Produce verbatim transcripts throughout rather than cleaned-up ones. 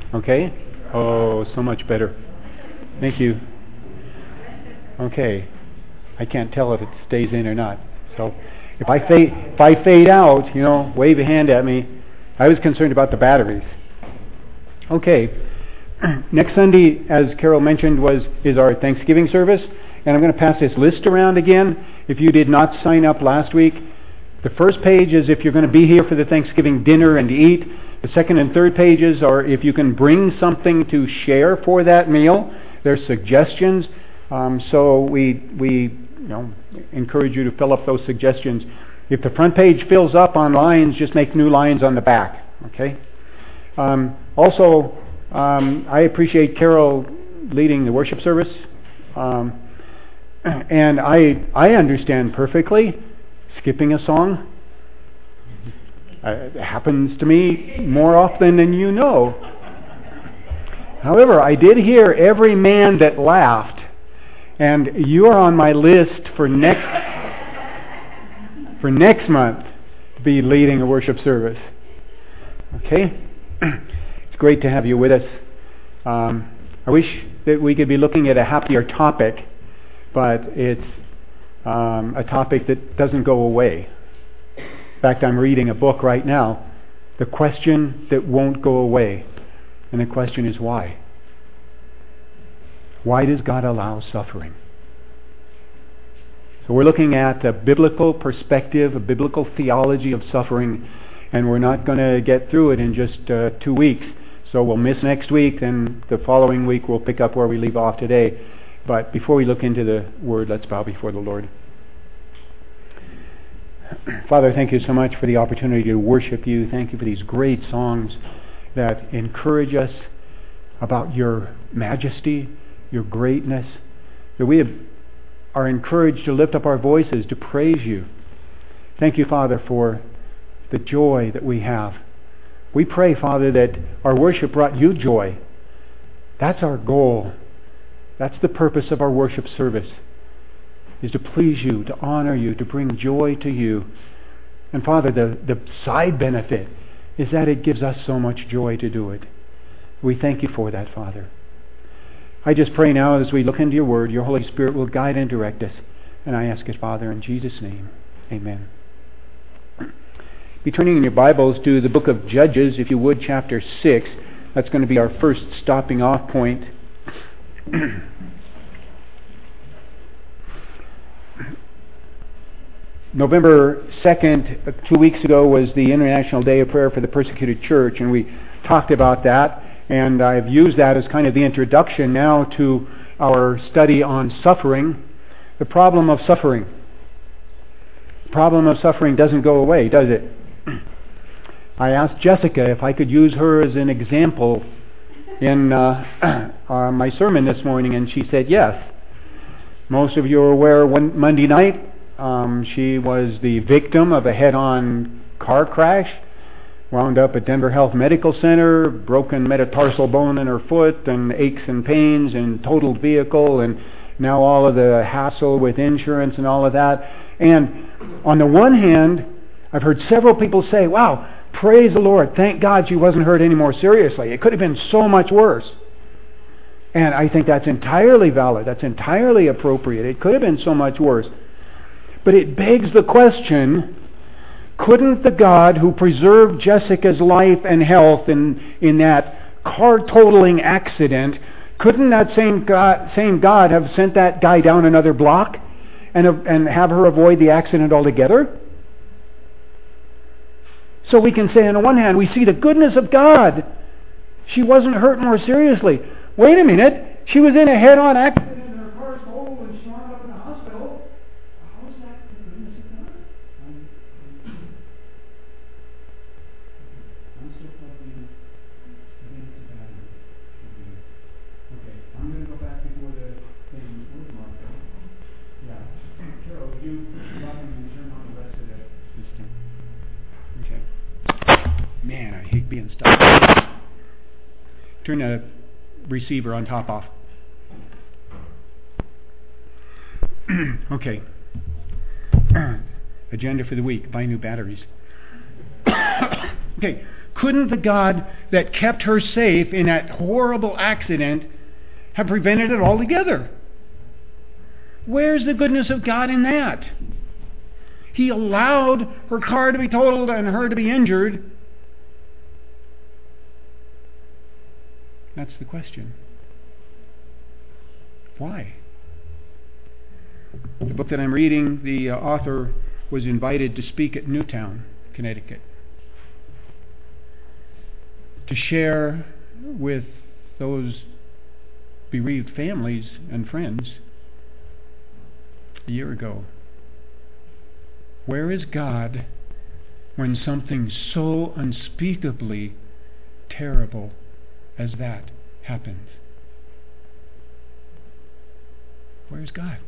Okay? Oh, so much better. Thank you. Okay. I can't tell if it stays in or not. So if I fade, if I fade out, you know, wave a hand at me. I was concerned about the batteries. Okay. Next Sunday, as Carol mentioned, was is our Thanksgiving service. And I'm going to pass this list around again. If you did not sign up last week, the first page is if you're going to be here for the Thanksgiving dinner and eat. The second and third pages are if you can bring something to share for that meal. There's suggestions. Um, so we we you know encourage you to fill up those suggestions. If the front page fills up on lines, just make new lines on the back. Okay. Um, also, um, I appreciate Carol leading the worship service. Um, And I I understand perfectly skipping a song. Uh, it happens to me more often than you know. However, I did hear every man that laughed, and you are on my list for next for next month to be leading a worship service. Okay, it's great to have you with us. Um, I wish that we could be looking at a happier topic. But it's um, a topic that doesn't go away. In fact, I'm reading a book right now, The Question That Won't Go Away. And the question is why? Why does God allow suffering? So we're looking at a biblical perspective, a biblical theology of suffering, and we're not going to get through it in just uh, two weeks. So we'll miss next week, and the following week we'll pick up where we leave off today. But before we look into the Word, let's bow before the Lord. Father, thank you so much for the opportunity to worship you. Thank you for these great songs that encourage us about your majesty, your greatness. That we are encouraged to lift up our voices to praise you. Thank you, Father, for the joy that we have. We pray, Father, that our worship brought you joy. That's our goal. That's the purpose of our worship service, is to please you, to honor you, to bring joy to you. And Father, the, the side benefit is that it gives us so much joy to do it. We thank you for that, Father. I just pray now as we look into your word, your Holy Spirit will guide and direct us. And I ask it, Father, in Jesus' name. Amen. Be turning in your Bibles to the book of Judges, if you would, chapter six. That's going to be our first stopping off point. November second, two weeks ago, was the International Day of Prayer for the Persecuted Church, and we talked about that, and I've used that as kind of the introduction now to our study on suffering. The problem of suffering. The problem of suffering doesn't go away, does it? I asked Jessica if I could use her as an example in uh, uh, my sermon this morning, and she said yes. Most of you are aware one Monday night um, she was the victim of a head-on car crash, wound up at Denver Health Medical Center, broken metatarsal bone in her foot, and aches and pains, and totaled vehicle, and now all of the hassle with insurance and all of that. And on the one hand, I've heard several people say, wow, praise the Lord, thank God she wasn't hurt any more seriously. It could have been so much worse. And I think that's entirely valid. That's entirely appropriate. It could have been so much worse. But it begs the question, couldn't the God who preserved Jessica's life and health in, in that car-totaling accident, couldn't that same God, same God have sent that guy down another block and, and have her avoid the accident altogether? So we can say, on the one hand, we see the goodness of God. She wasn't hurt more seriously. Wait a minute. She was in a head-on accident and her car stole and she wound up in the hospital. How is that the goodness of God? I'm, I'm still plugged in. Again, it's a battery. Okay, I'm going to go back before the thing. Where's Martha? Yeah. Carol, would you drop him and turn on the rest of that system? Okay. Man, I hate being stuck. Turn the receiver on top off. Okay. Agenda for the week. Buy new batteries. Okay. Couldn't the God that kept her safe in that horrible accident have prevented it altogether? Where's the goodness of God in that? He allowed her car to be totaled and her to be injured. That's the question. Why? The book that I'm reading, the uh, author was invited to speak at Newtown, Connecticut, to share with those bereaved families and friends a year ago. Where is God when something so unspeakably terrible as that happens? Where is God?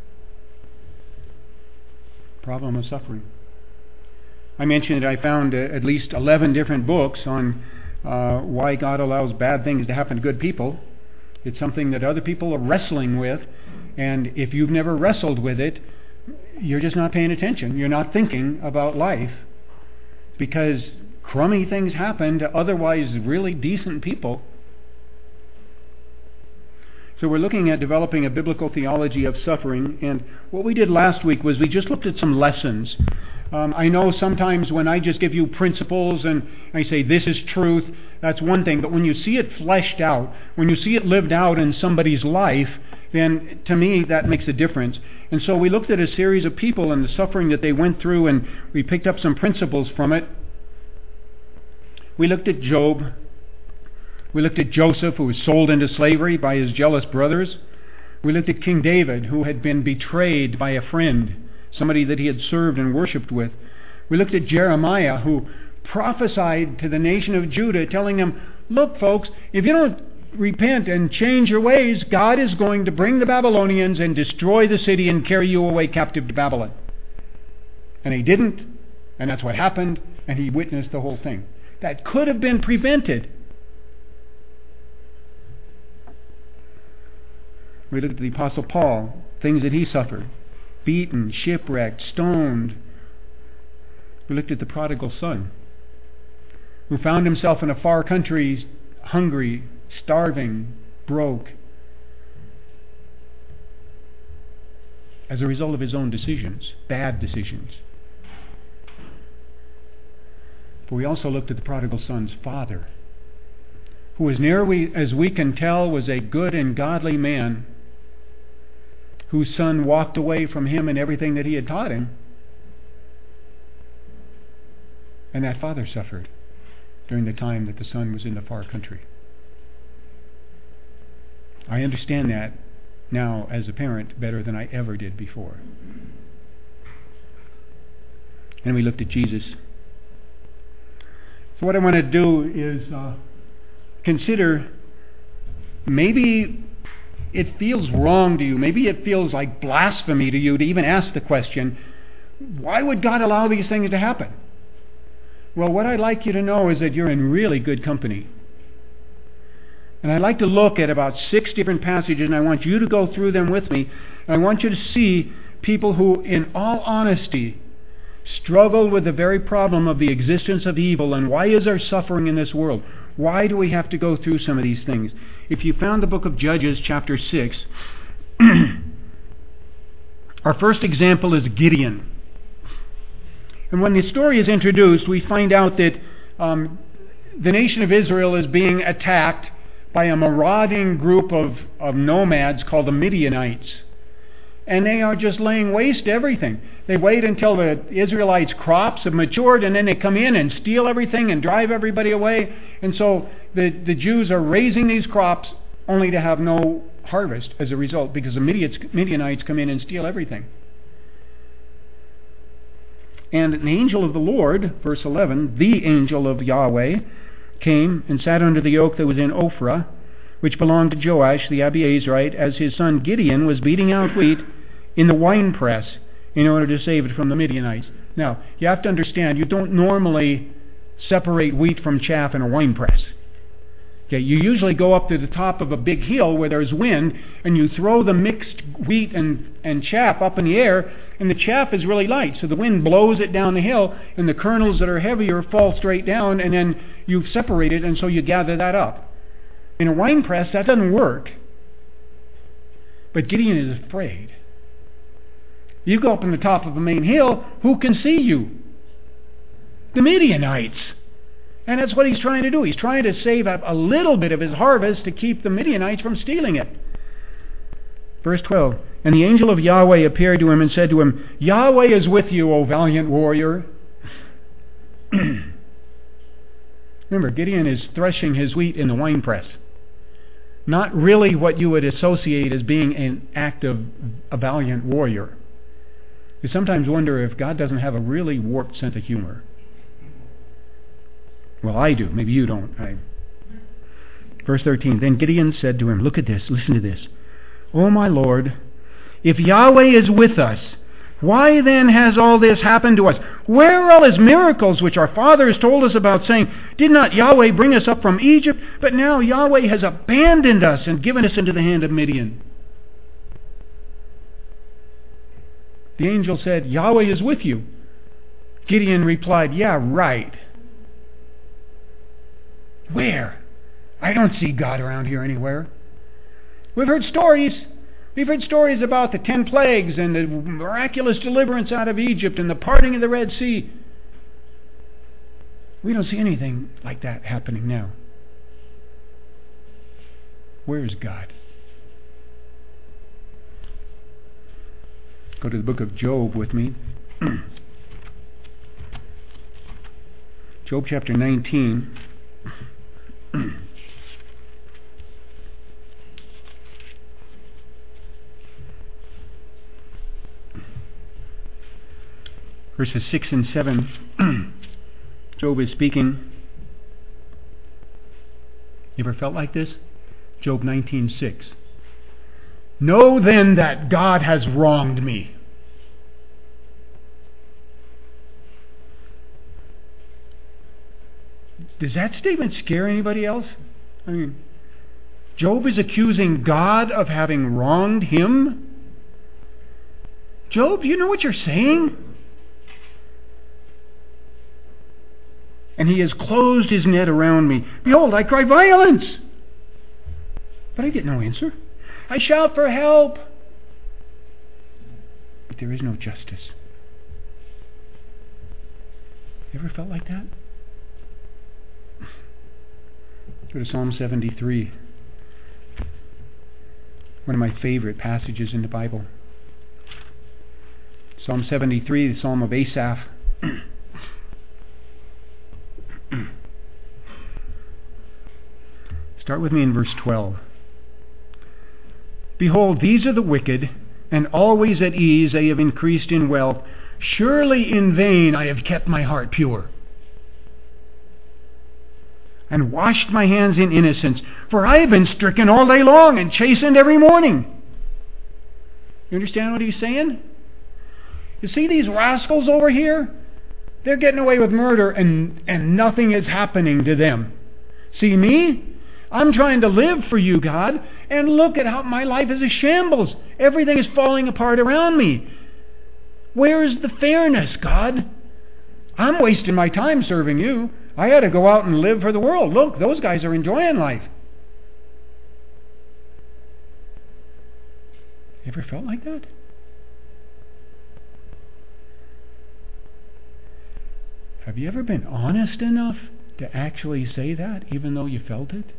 Problem of suffering. I mentioned that I found uh, at least eleven different books on uh, why God allows bad things to happen to good people. It's something that other people are wrestling with, and if you've never wrestled with it, you're just not paying attention. You're not thinking about life, because crummy things happen to otherwise really decent people. So we're looking at developing a biblical theology of suffering, and what we did last week was we just looked at some lessons. Um, I know sometimes when I just give you principles and I say this is truth, that's one thing, but when you see it fleshed out, when you see it lived out in somebody's life, then to me that makes a difference. And so we looked at a series of people and the suffering that they went through, and we picked up some principles from it. We looked at Job. We looked at Joseph, who was sold into slavery by his jealous brothers. We looked at King David, who had been betrayed by a friend, somebody that he had served and worshipped with. We looked at Jeremiah, who prophesied to the nation of Judah, telling them, look, folks, if you don't repent and change your ways, God is going to bring the Babylonians and destroy the city and carry you away captive to Babylon. And he didn't, and that's what happened, and he witnessed the whole thing. That could have been prevented. We looked at the Apostle Paul, things that he suffered. Beaten, shipwrecked, stoned. We looked at the prodigal son, who found himself in a far country, hungry, starving, broke, as a result of his own decisions, bad decisions. But we also looked at the prodigal son's father, who, as near we, as we can tell, was a good and godly man, whose son walked away from him and everything that he had taught him. And that father suffered during the time that the son was in the far country. I understand that now as a parent better than I ever did before. And we looked at Jesus. So what I want to do is uh, consider, maybe it feels wrong to you, maybe it feels like blasphemy to you to even ask the question, why would God allow these things to happen? Well, what I'd like you to know is that you're in really good company. And I'd like to look at about six different passages, and I want you to go through them with me. And I want you to see people who, in all honesty, struggle with the very problem of the existence of evil, and why is there suffering in this world? Why do we have to go through some of these things? If you found the book of Judges, chapter six, our first example is Gideon. And when the story is introduced, we find out that um, the nation of Israel is being attacked by a marauding group of, of nomads called the Midianites. And they are just laying waste to everything. They wait until the Israelites' crops have matured, and then they come in and steal everything and drive everybody away. And so the, the Jews are raising these crops only to have no harvest as a result, because the Midianites come in and steal everything. And the angel of the Lord, verse eleven, the angel of Yahweh, came and sat under the oak that was in Ophrah, which belonged to Joash the Abiezrite, as his son Gideon was beating out wheat in the winepress in order to save it from the Midianites. Now, you have to understand, you don't normally separate wheat from chaff in a winepress. Okay, you usually go up to the top of a big hill where there's wind, and you throw the mixed wheat and, and chaff up in the air, and the chaff is really light, so the wind blows it down the hill, and the kernels that are heavier fall straight down, and then you've separated, and so you gather that up. In a wine press, that doesn't work. But Gideon is afraid. You go up on the top of a main hill, who can see you? The Midianites. And that's what he's trying to do. He's trying to save up a little bit of his harvest to keep the Midianites from stealing it. Verse twelve, and the angel of Yahweh appeared to him and said to him, Yahweh is with you, O valiant warrior. Remember, Gideon is threshing his wheat in the winepress. Not really what you would associate as being an act of a valiant warrior. You sometimes wonder if God doesn't have a really warped sense of humor. Well, I do. Maybe you don't. I... Verse thirteen, then Gideon said to him, look at this, listen to this. O my Lord, if Yahweh is with us, why then has all this happened to us? Where are all his miracles which our fathers told us about, saying, did not Yahweh bring us up from Egypt? But now Yahweh has abandoned us and given us into the hand of Midian. The angel said, Yahweh is with you. Gideon replied, yeah, right. Where? I don't see God around here anywhere. We've heard stories. We've heard stories about the ten plagues and the miraculous deliverance out of Egypt and the parting of the Red Sea. We don't see anything like that happening now. Where is God? Go to the book of Job with me. Job chapter nineteen. Verses six and seven, Job is speaking. You ever felt like this? Job nineteen six. Know then that God has wronged me. Does that statement scare anybody else? I mean, Job is accusing God of having wronged him? Job, you know what you're saying? And he has closed his net around me. Behold, I cry violence. But I get no answer. I shout for help. But there is no justice. You ever felt like that? Go to Psalm seventy-three. One of my favorite passages in the Bible. Psalm seventy-three, the Psalm of Asaph. Start with me in verse twelve. Behold, these are the wicked, and always at ease they have increased in wealth. Surely in vain I have kept my heart pure, and washed my hands in innocence, for I have been stricken all day long and chastened every morning. You understand what he's saying? You see these rascals over here? They're getting away with murder and, and nothing is happening to them. See me? I'm trying to live for you, God, and look at how my life is a shambles. Everything is falling apart around me. Where is the fairness, God? I'm wasting my time serving you. I had to go out and live for the world. Look, those guys are enjoying life. You ever felt like that? Have you ever been honest enough to actually say that, even though you felt it?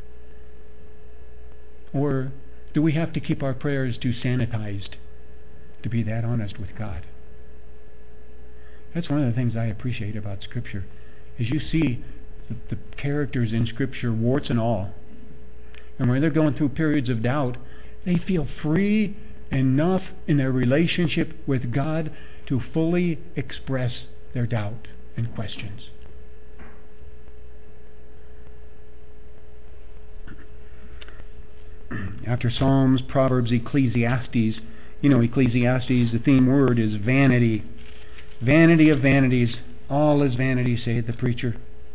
Or do we have to keep our prayers too sanitized to be that honest with God? That's one of the things I appreciate about Scripture, is you see the, the characters in Scripture, warts and all. And when they're going through periods of doubt, they feel free enough in their relationship with God to fully express their doubt and questions. After Psalms, Proverbs, Ecclesiastes, you know, Ecclesiastes, the theme word is vanity. Vanity of vanities. All is vanity, saith the preacher.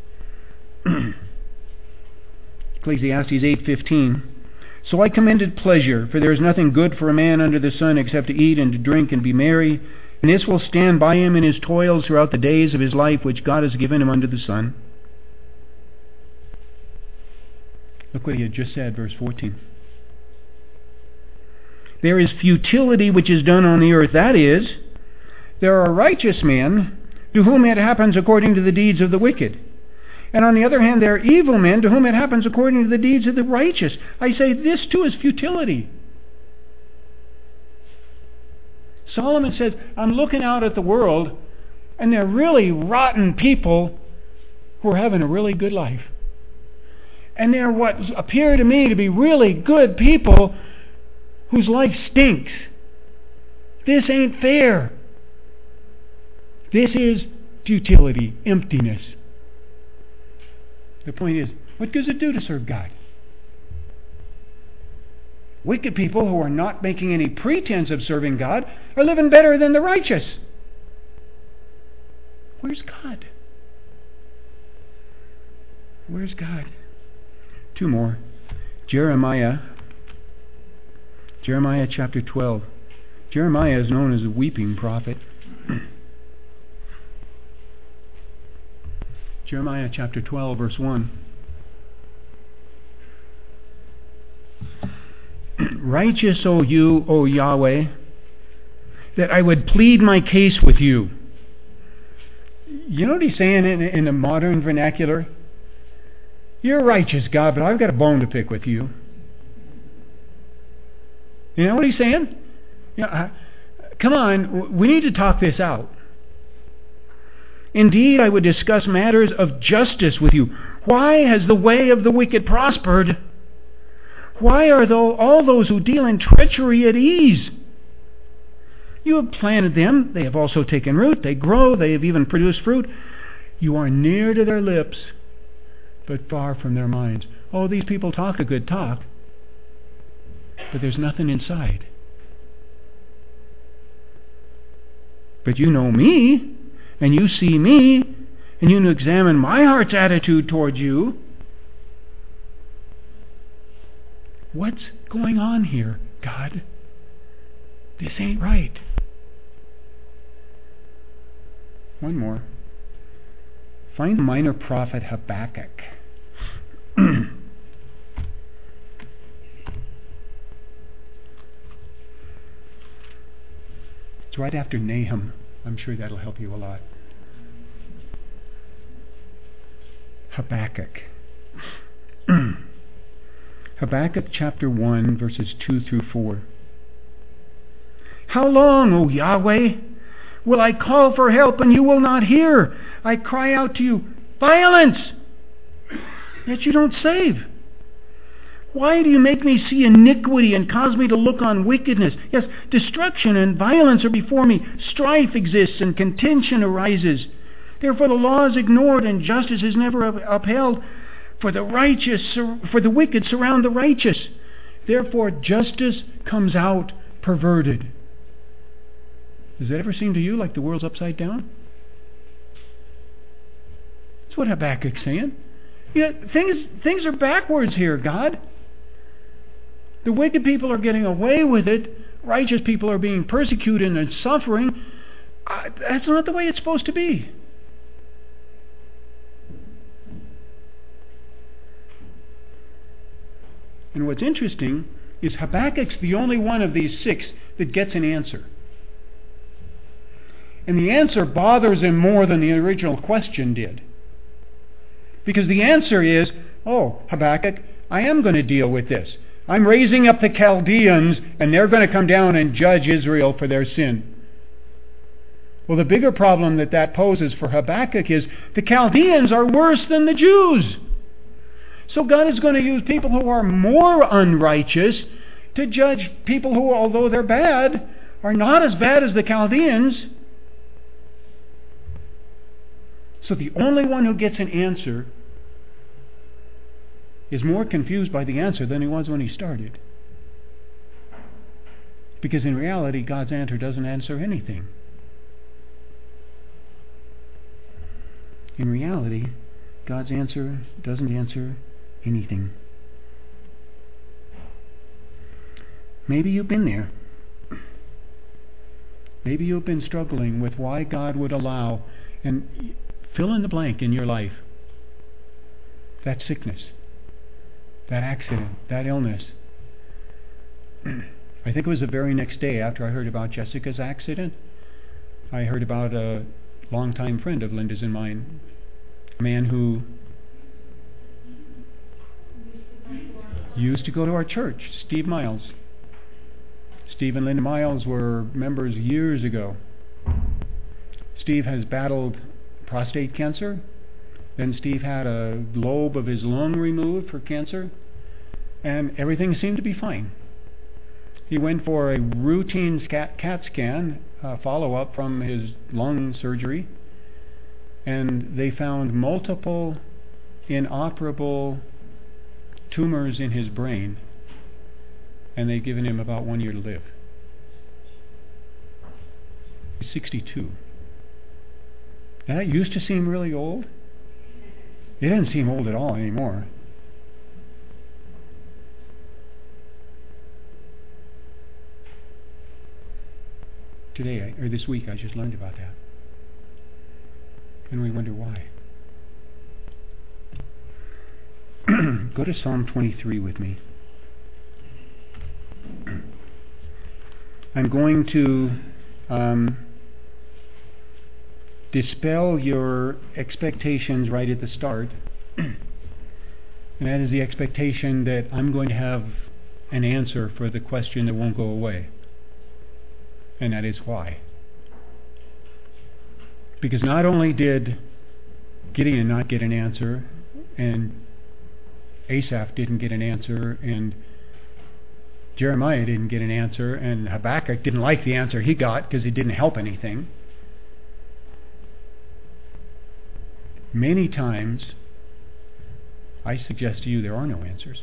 Ecclesiastes eight fifteen. So I commended pleasure, for there is nothing good for a man under the sun except to eat and to drink and be merry, and this will stand by him in his toils throughout the days of his life which God has given him under the sun. Look what he had just said, verse fourteen. There is futility which is done on the earth. That is, there are righteous men to whom it happens according to the deeds of the wicked. And on the other hand, there are evil men to whom it happens according to the deeds of the righteous. I say this too is futility. Solomon says, I'm looking out at the world, and there are really rotten people who are having a really good life. And there are what appear to me to be really good people whose life stinks. This ain't fair. This is futility, emptiness. The point is, what does it do to serve God? Wicked people who are not making any pretense of serving God are living better than the righteous. Where's God? Where's God? Two more. Jeremiah. Jeremiah chapter twelve. Jeremiah is known as a weeping prophet. Jeremiah chapter twelve, verse one. Righteous, O you, O Yahweh, that I would plead my case with you. You know what he's saying in, in the modern vernacular? You're righteous, God, but I've got a bone to pick with you. You know what he's saying? You know, uh, come on, we need to talk this out. Indeed, I would discuss matters of justice with you. Why has the way of the wicked prospered? Why are though all those who deal in treachery at ease? You have planted them, they have also taken root, they grow, they have even produced fruit. You are near to their lips, but far from their minds. Oh, these people talk a good talk, but there's nothing inside. But you know me, and you see me, and you examine my heart's attitude towards you. What's going on here, God? This ain't right. One more. Find the minor prophet Habakkuk. It's right after Nahum. I'm sure that'll help you a lot. Habakkuk. Habakkuk chapter one, verses two through four. How long, O Yahweh, will I call for help and you will not hear? I cry out to you, violence, yet you don't save. Why do you make me see iniquity and cause me to look on wickedness? Yes, destruction and violence are before me. Strife exists and contention arises. Therefore the law is ignored and justice is never upheld. For the righteous, for the wicked surround the righteous. Therefore justice comes out perverted. Does that ever seem to you like the world's upside down? That's what Habakkuk's saying. Yeah, things things are backwards here, God. The wicked people are getting away with it. Righteous people are being persecuted and suffering. Uh, that's not the way it's supposed to be. And what's interesting is Habakkuk's the only one of these six that gets an answer. And the answer bothers him more than the original question did. Because the answer is, oh, Habakkuk, I am going to deal with this. I'm raising up the Chaldeans, and they're going to come down and judge Israel for their sin. Well, the bigger problem that that poses for Habakkuk is the Chaldeans are worse than the Jews. So God is going to use people who are more unrighteous to judge people who, although they're bad, are not as bad as the Chaldeans. So the only one who gets an answer is more confused by the answer than he was when he started. Because in reality, God's answer doesn't answer anything. In reality, God's answer doesn't answer anything. Maybe you've been there. Maybe you've been struggling with why God would allow, and fill in the blank in your life, that sickness, that accident, that illness. I think it was the very next day after I heard about Jessica's accident, I heard about a longtime friend of Linda's and mine, a man who used to go to our church, Steve Miles. Steve and Linda Miles were members years ago. Steve has battled prostate cancer. Then Steve had a lobe of his lung removed for cancer, and everything seemed to be fine. He went for a routine CAT scan, uh, follow-up from his lung surgery, and they found multiple inoperable tumors in his brain, and they'd given him about one year to live. He's sixty-two. Now, that used to seem really old. It doesn't seem old at all anymore. Today, or this week, I just learned about that. And we wonder why. Go to Psalm twenty-three with me. I'm going to um, dispel your expectations right at the start. And that is the expectation that I'm going to have an answer for the question that won't go away. And that is why. Because not only did Gideon not get an answer, and Asaph didn't get an answer, and Jeremiah didn't get an answer, and Habakkuk didn't like the answer he got because it didn't help anything. Many times, I suggest to you there are no answers.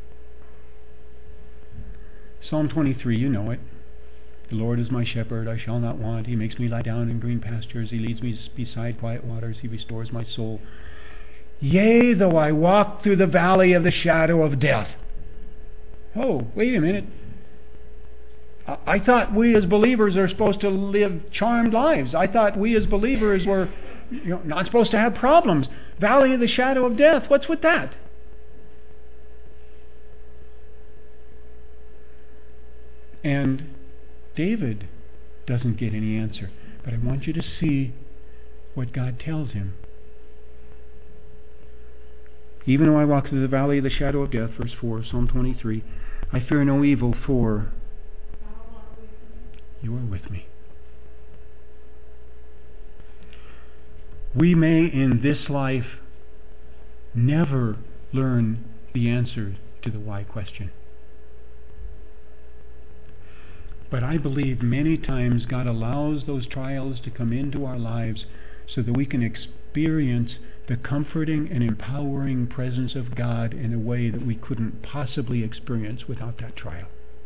Psalm twenty-three, you know it. The Lord is my shepherd, I shall not want. He makes me lie down in green pastures. He leads me beside quiet waters. He restores my soul. Yea, though I walk through the valley of the shadow of death. Oh, wait a minute. I, I thought we as believers are supposed to live charmed lives. I thought we as believers were you know, not supposed to have problems. Valley of the shadow of death. What's with that? And David doesn't get any answer. But I want you to see what God tells him. Even though I walk through the valley of the shadow of death, verse four, Psalm twenty-three, I fear no evil, for you are with me. We may in this life never learn the answer to the why question. But I believe many times God allows those trials to come into our lives so that we can experience the comforting and empowering presence of God in a way that we couldn't possibly experience without that trial.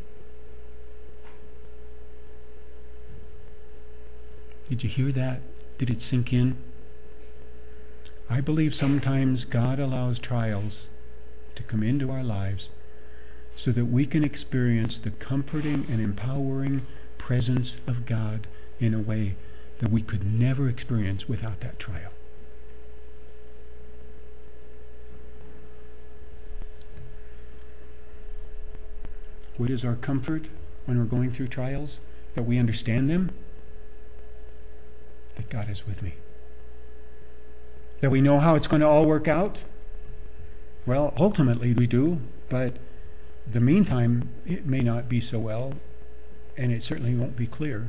Did you hear that? Did it sink in? I believe sometimes God allows trials to come into our lives so that we can experience the comforting and empowering presence of God in a way that we could never experience without that trial. What is our comfort when we're going through trials? That we understand them? That God is with me. That we know how it's going to all work out? Well, ultimately we do, but the meantime, it may not be so well, and it certainly won't be clear.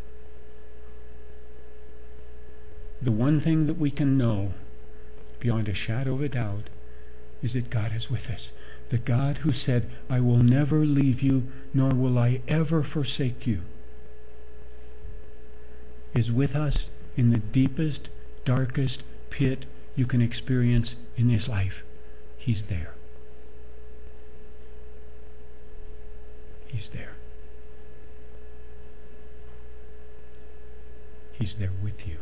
The one thing that we can know, beyond a shadow of a doubt, is that God is with us. The God who said, I will never leave you, nor will I ever forsake you, is with us in the deepest, darkest pit you can experience in this life. He's there. He's there. He's there with you.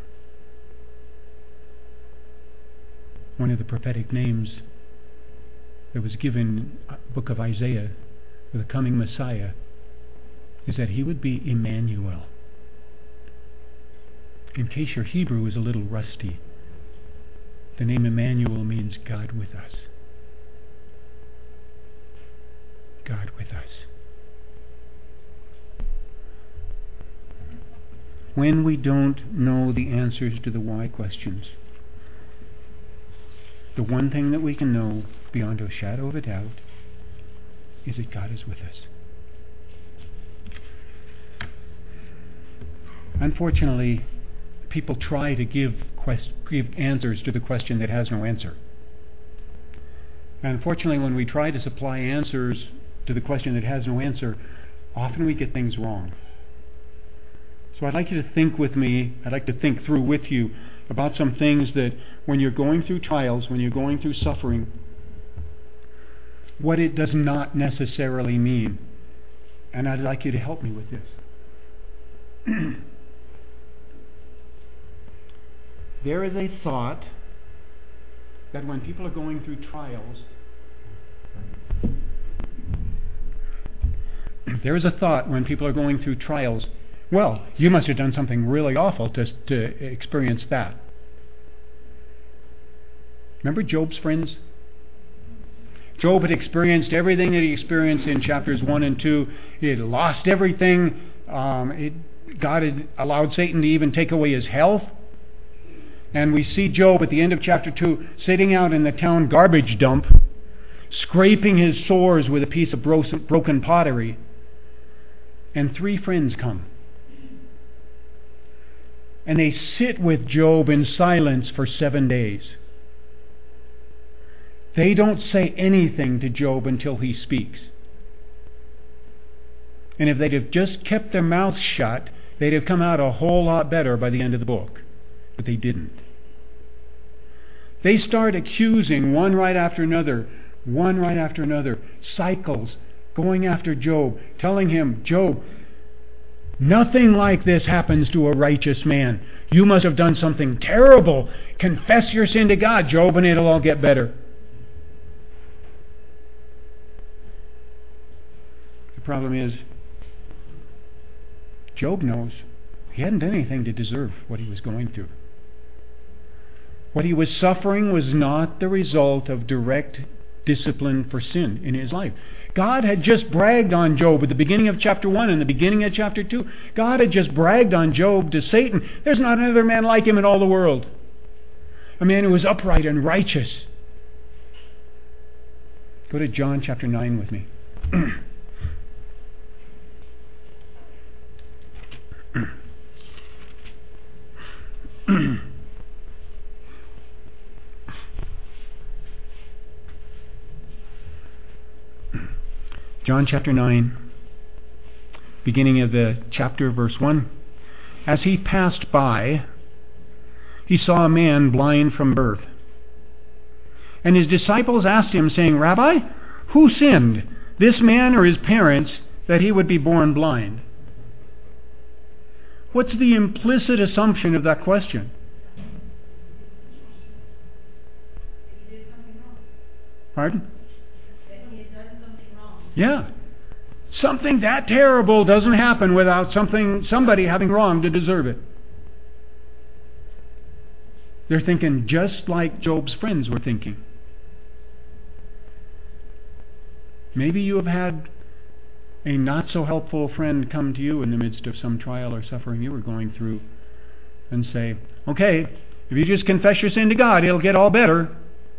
One of the prophetic names that was given in the book of Isaiah for the coming Messiah is that he would be Emmanuel. In case your Hebrew is a little rusty, the name Emmanuel means God with us. God with us? When we don't know the answers to the why questions, the one thing that we can know beyond a shadow of a doubt is that God is with us. Unfortunately, people try to give, quest- give answers to the question that has no answer. And unfortunately, when we try to supply answers to the question that has no answer, often we get things wrong. So I'd like you to think with me, I'd like to think through with you about some things that when you're going through trials, when you're going through suffering, what it does not necessarily mean. And I'd like you to help me with this. There is a thought that when people are going through trials, there is a thought when people are going through trials, well, you must have done something really awful to, to experience that. Remember Job's friends? Job had experienced everything that he experienced in chapters one and two. He had lost everything. Um, it, God had allowed Satan to even take away his health. And we see Job at the end of chapter two sitting out in the town garbage dump, scraping his sores with a piece of broken pottery. And three friends come. And they sit with Job in silence for seven days. They don't say anything to Job until he speaks. And if they'd have just kept their mouths shut, they'd have come out a whole lot better by the end of the book. But they didn't. They start accusing one right after another, one right after another, cycles, going after Job, telling him, Job, nothing like this happens to a righteous man. You must have done something terrible. Confess your sin to God, Job, and it'll all get better. The problem is, Job knows he hadn't done anything to deserve what he was going through. What he was suffering was not the result of direct discipline for sin in his life. God had just bragged on Job at the beginning of chapter one and the beginning of chapter two. God had just bragged on Job to Satan. There's not another man like him in all the world. A man who was upright and righteous. Go to John chapter nine with me. John chapter nine, beginning of the chapter, verse one. As he passed by, he saw a man blind from birth. And his disciples asked him, saying, Rabbi, who sinned, this man or his parents, that he would be born blind? What's the implicit assumption of that question? He did something wrong. Pardon? He had done something wrong. Yeah. Something that terrible doesn't happen without something, somebody having wrong to deserve it. They're thinking just like Job's friends were thinking. Maybe you have had a not so helpful friend come to you in the midst of some trial or suffering you were going through and say, okay, if you just confess your sin to God, it'll get all better.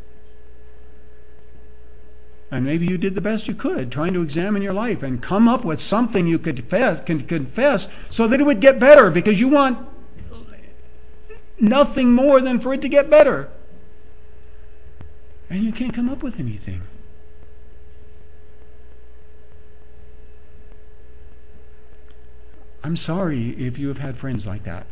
And maybe you did the best you could, trying to examine your life and come up with something you could confess, can confess so that it would get better, because you want nothing more than for it to get better. And you can't come up with anything. I'm sorry if you have had friends like that.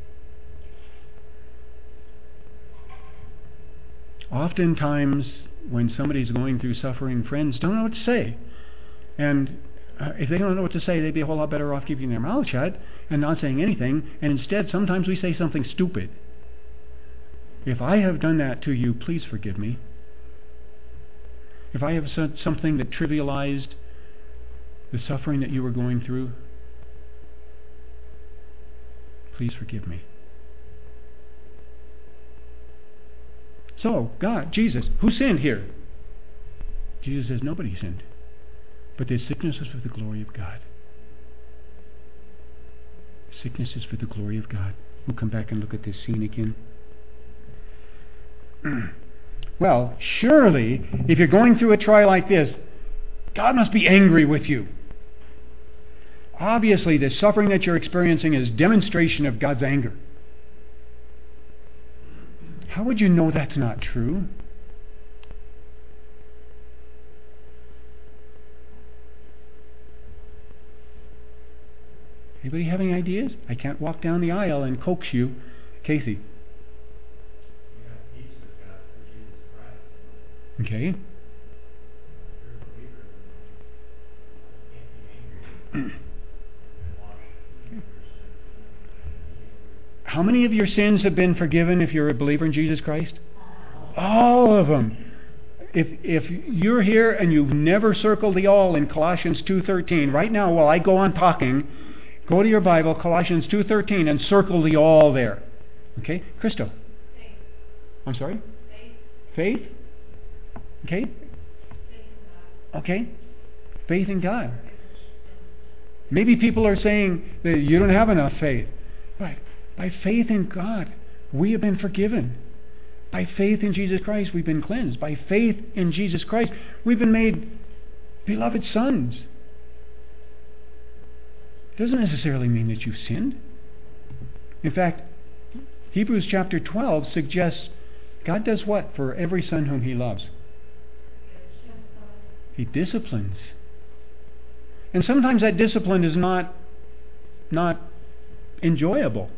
Oftentimes, when somebody's going through suffering, friends don't know what to say. And uh, if they don't know what to say, they'd be a whole lot better off keeping their mouth shut and not saying anything. And instead, sometimes we say something stupid. If I have done that to you, please forgive me. If I have said something that trivialized the suffering that you were going through, please forgive me. So, God, Jesus, who sinned here? Jesus says, nobody sinned. But this sickness is for the glory of God. Sickness is for the glory of God. We'll come back and look at this scene again. Well, surely, if you're going through a trial like this, God must be angry with you. Obviously, the suffering that you're experiencing is demonstration of God's anger. How would you know that's not true? Anybody have any ideas? I can't walk down the aisle and coax you. Casey. Okay. How many of your sins have been forgiven if you're a believer in Jesus Christ? All of them. If if you're here and you've never circled the all in Colossians two thirteen, right now while I go on talking, go to your Bible, Colossians two thirteen, and circle the all there. Okay? Christo. Faith. I'm sorry? Faith. Faith? Okay? Faith in God. Okay. Faith in God. Maybe people are saying that you don't have enough faith. Right. By faith in God, we have been forgiven. By faith in Jesus Christ, we've been cleansed. By faith in Jesus Christ, we've been made beloved sons. Doesn't necessarily mean that you've sinned. In fact, Hebrews chapter twelve suggests God does what for every son whom He loves? He disciplines. And sometimes that discipline is not, not enjoyable.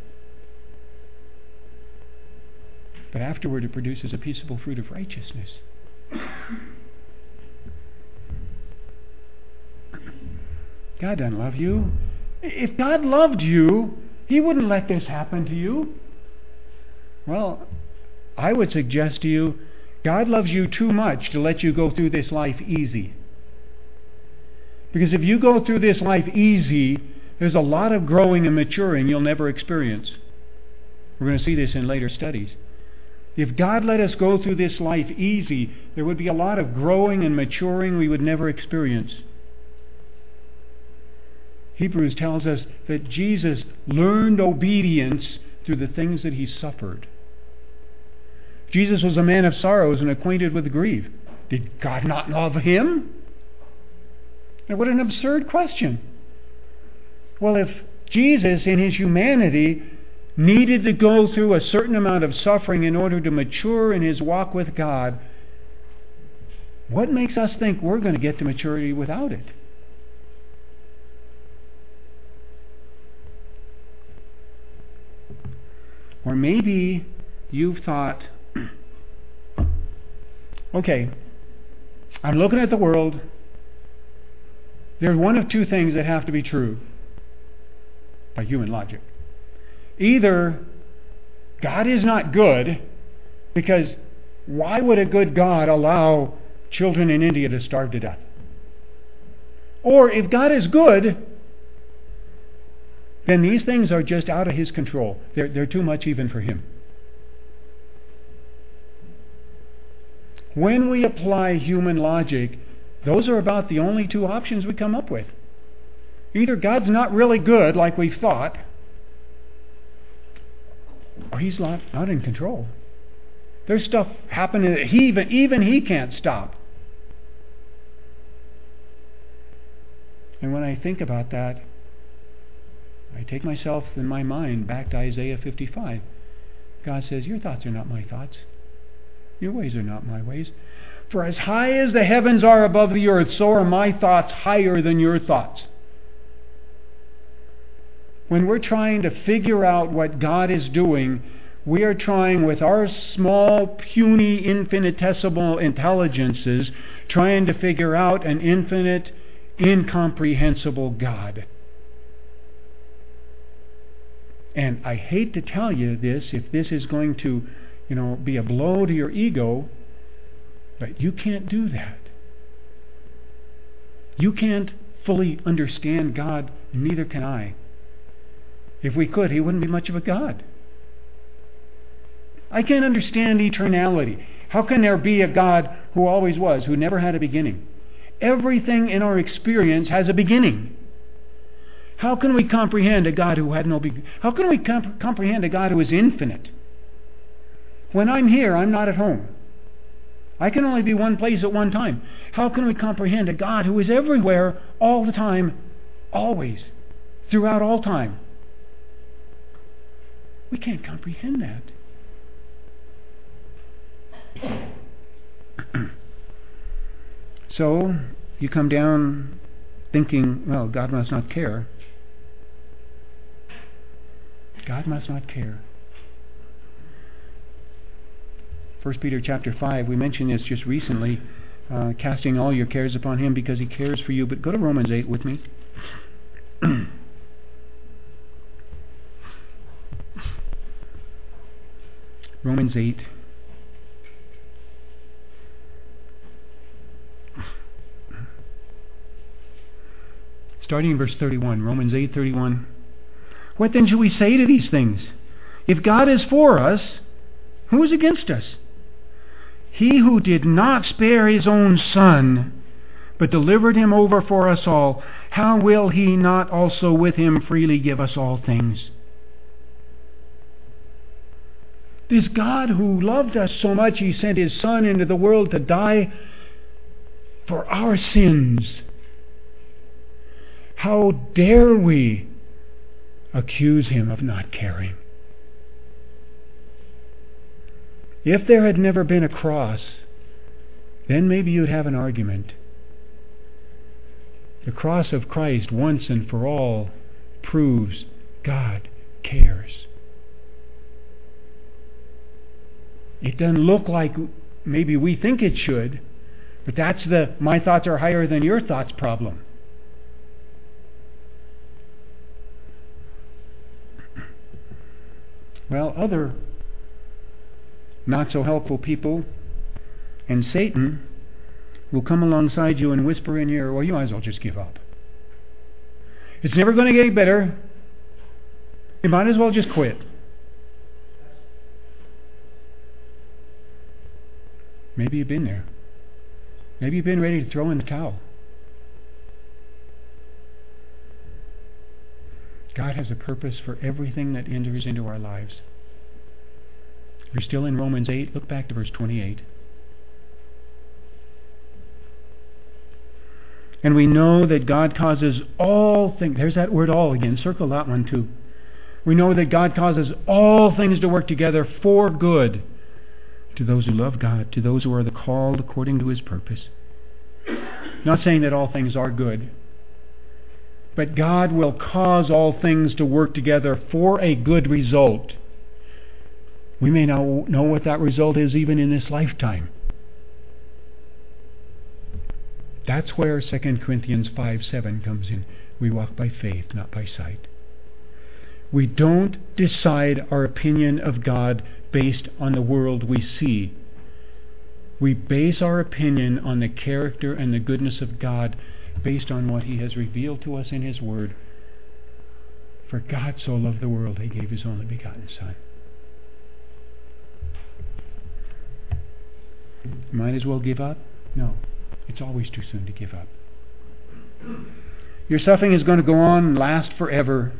But afterward it produces a peaceable fruit of righteousness. God doesn't love you. If God loved you, He wouldn't let this happen to you. Well, I would suggest to you, God loves you too much to let you go through this life easy. Because if you go through this life easy, there's a lot of growing and maturing you'll never experience. We're going to see this in later studies. If God let us go through this life easy, there would be a lot of growing and maturing we would never experience. Hebrews tells us that Jesus learned obedience through the things that He suffered. Jesus was a man of sorrows and acquainted with grief. Did God not love Him? Now, what an absurd question. Well, if Jesus in His humanity needed to go through a certain amount of suffering in order to mature in His walk with God, what makes us think we're going to get to maturity without it? Or maybe you've thought, okay, I'm looking at the world. There's one of two things that have to be true by human logic. Either God is not good, because why would a good God allow children in India to starve to death? Or if God is good, then these things are just out of His control. They're, they're too much even for Him. When we apply human logic, those are about the only two options we come up with. Either God's not really good like we thought, or He's not, not in control. There's stuff happening that he even, even He can't stop. And when I think about that, I take myself in my mind back to Isaiah fifty-five. God says, your thoughts are not my thoughts. Your ways are not my ways. For as high as the heavens are above the earth, so are my thoughts higher than your thoughts. When we're trying to figure out what God is doing, we are trying with our small, puny, infinitesimal intelligences, trying to figure out an infinite, incomprehensible God. And I hate to tell you this, if this is going to, you know, be a blow to your ego, but you can't do that. You can't fully understand God, neither can I. If we could, He wouldn't be much of a God. I can't understand eternality. How can there be a God who always was, who never had a beginning? everything in our experience has a beginning. How can we comprehend a God who had no beginning? How can we comp- comprehend a God who is infinite? When I'm here, I'm not at home. I can only be one place at one time. How can we comprehend a God who is everywhere, all the time, always, throughout all time? We can't comprehend that. So, you come down thinking, well, God must not care. God must not care. First Peter chapter five, we mentioned this just recently, uh, casting all your cares upon Him because He cares for you. But go to Romans eight with me. Romans eight. Starting in verse thirty-one. Romans eight thirty-one. What then shall we say to these things? If God is for us, who is against us? He who did not spare His own Son, but delivered Him over for us all, how will He not also with Him freely give us all things? This God who loved us so much, He sent His Son into the world to die for our sins. How dare we accuse Him of not caring? If there had never been a cross, then maybe you'd have an argument. The cross of Christ once and for all proves God cares. It doesn't look like maybe we think it should, but that's the my thoughts are higher than your thoughts problem. Well, other not so helpful people and Satan will come alongside you and whisper in your ear, well, you might as well just give up. It's never going to get any better. You might as well just quit. Maybe you've been there. Maybe you've been ready to throw in the towel. God has a purpose for everything that enters into our lives. We're still in Romans eight. Look back to verse twenty-eight. And we know that God causes all things. There's that word all again. Circle that one too. We know that God causes all things to work together for good to those who love God, to those who are the called according to His purpose. Not saying that all things are good, but God will cause all things to work together for a good result. We may not know what that result is even in this lifetime. That's where Second Corinthians five seven comes in. We walk by faith, not by sight. We don't decide our opinion of God based on the world we see. We base our opinion on the character and the goodness of God based on what He has revealed to us in His Word. For God so loved the world, He gave His only begotten Son. Might as well give up? No. It's always too soon to give up. Your suffering is going to go on and last forever.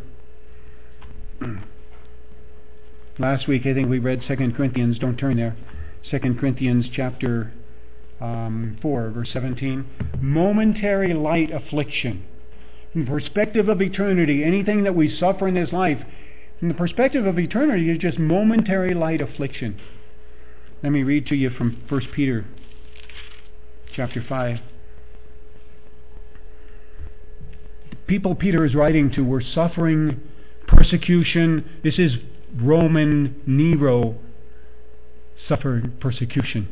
Last week I think we read Second Corinthians, don't turn there, Second Corinthians chapter um, four, verse seventeen. Momentary light affliction. From the perspective of eternity, anything that we suffer in this life, from the perspective of eternity, is just momentary light affliction. Let me read to you from First Peter chapter five. The people Peter is writing to were suffering persecution. This is Roman Nero suffered persecution.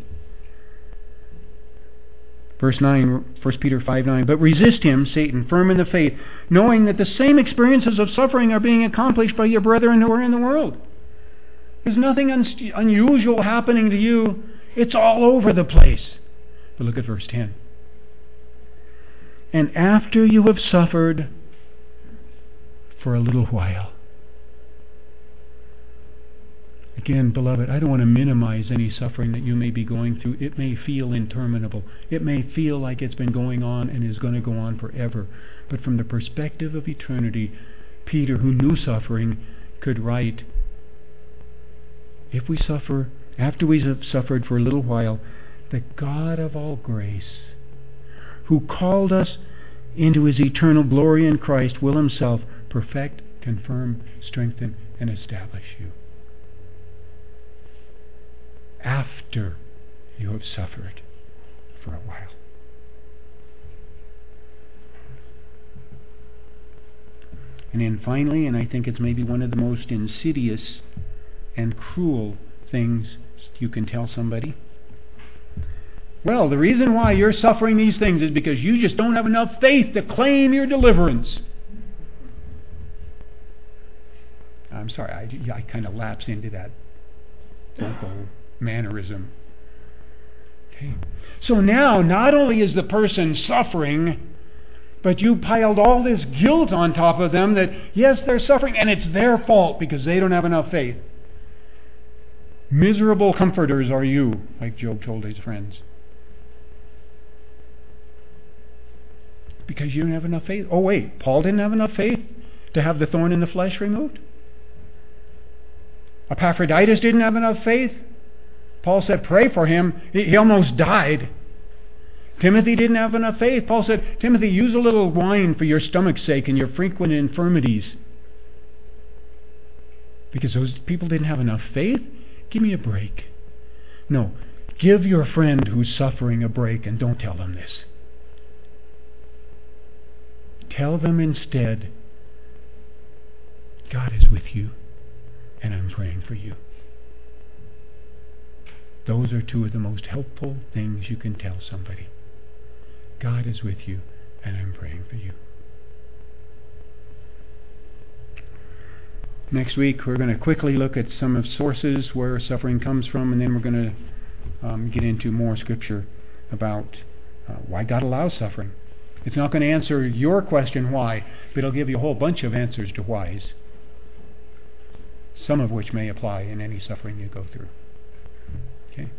Verse nine, First Peter five nine. But resist him, Satan, firm in the faith, knowing that the same experiences of suffering are being accomplished by your brethren who are in the world. There's nothing un- unusual happening to you. It's all over the place. But look at verse ten. And after you have suffered for a little while. Again, beloved, I don't want to minimize any suffering that you may be going through. It may feel interminable. It may feel like it's been going on and is going to go on forever. But from the perspective of eternity, Peter, who knew suffering, could write, if we suffer, after we have suffered for a little while, the God of all grace, who called us into his eternal glory in Christ, will himself perfect, confirm, strengthen, and establish you. After you have suffered for a while. And then finally, and I think it's maybe one of the most insidious and cruel things you can tell somebody. Well, the reason why you're suffering these things is because you just don't have enough faith to claim your deliverance. I'm sorry, I, I kind of lapse into that vocal mannerism. Okay. So now, not only is the person suffering, but you piled all this guilt on top of them that, yes, they're suffering, and it's their fault because they don't have enough faith. Miserable comforters are you, like Job told his friends. Because you don't have enough faith. Oh wait, Paul didn't have enough faith to have the thorn in the flesh removed? Epaphroditus didn't have enough faith? Paul said, pray for him. He almost died. Timothy didn't have enough faith. Paul said, Timothy, use a little wine for your stomach's sake and your frequent infirmities. Because those people didn't have enough faith? Give me a break. No, give your friend who's suffering a break and don't tell them this. Tell them instead, God is with you and I'm praying for you. Those are two of the most helpful things you can tell somebody. God is with you and I'm praying for you. Next week we're going to quickly look at some of sources where suffering comes from, and then we're going to um, get into more scripture about uh, why God allows suffering. It's not going to answer your question why, but it'll give you a whole bunch of answers to whys, some of which may apply in any suffering you go through. Okay?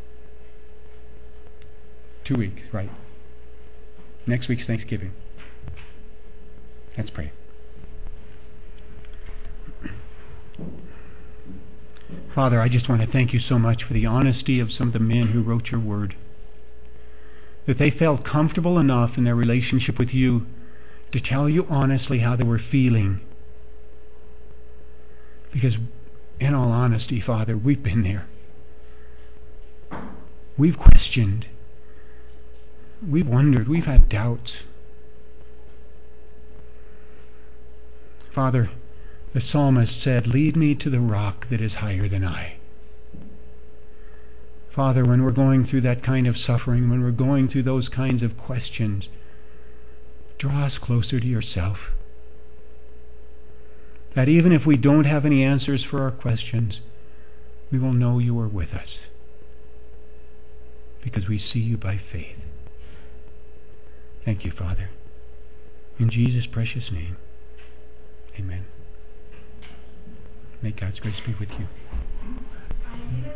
Two weeks, right. Next week's Thanksgiving. Let's pray. Father, I just want to thank you so much for the honesty of some of the men who wrote your word. That they felt comfortable enough in their relationship with you to tell you honestly how they were feeling. Because, in all honesty, Father, we've been there. We've questioned. We've wondered. We've had doubts. Father, the psalmist said, lead me to the rock that is higher than I. Father, when we're going through that kind of suffering, when we're going through those kinds of questions, draw us closer to yourself. That even if we don't have any answers for our questions, we will know you are with us. Because we see you by faith. Thank you, Father. In Jesus' precious name, amen. May God's grace be with you.